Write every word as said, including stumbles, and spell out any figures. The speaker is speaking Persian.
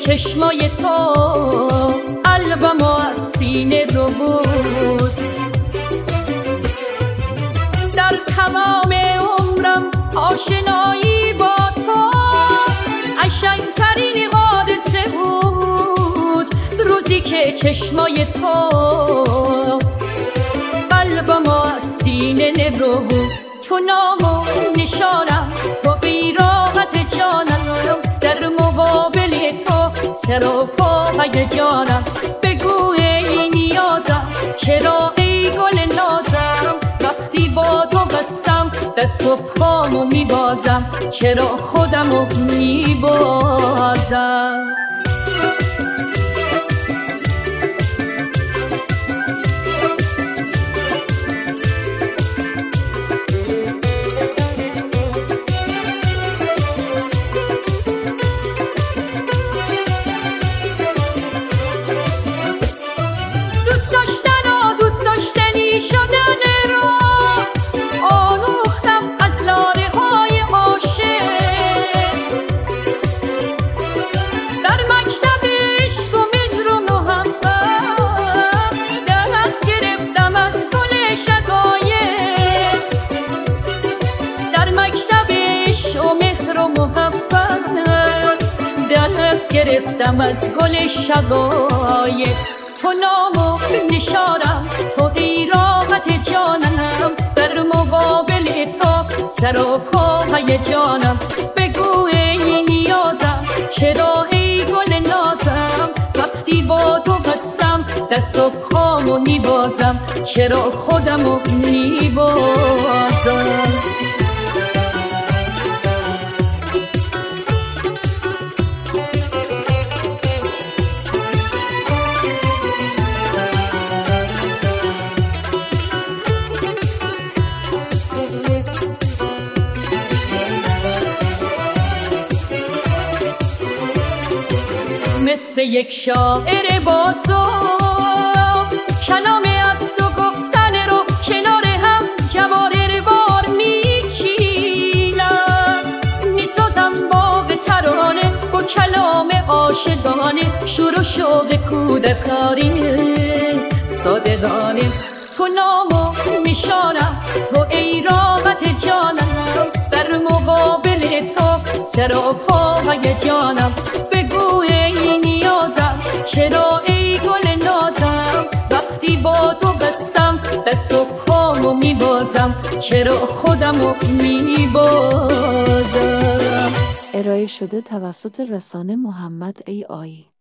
چشمای تو قلبم از سینه رو بود. در تمام عمرم آشنایی با تو قشنگترین حادثه بود. روزی که چشمای تو قلبم از سینه رو بود. تو نام و نشانم، تو بیراحت جانم، در مقابل تو سر و پای جانم. بگو ای نیازم، چرا ای گل نازم، وقتی با تو بستم دست و پامو میبازم، چرا خودمو میبازم. گرفتم از گل شقایق. تو نام و نشانم، تو ایراحت جانم، در مقابل تو سر و پای جانم. بگو ای نیازم، چرا ای گل نازم، وقتی با تو بستم دست و پامو میبازم، چرا خودمو میبازم. مثل یک شاعر باز تو کلام از تو گفتن رو کنار هم جواهر بار میچینم. میسازم باغ ترانه با کلام عاشقانه، شور و شوق کودکانه صادقانه. تو نام و نشانم، تو ای راحت جانم، در مقابل تو سر و پای جانم. بگو ای نیازم، چرا ای گل نازم، وقتی با تو بستم دست و پامو میبازم، چرا خودمو میبازم. ارائه شده توسط رسانه محمد ای آی.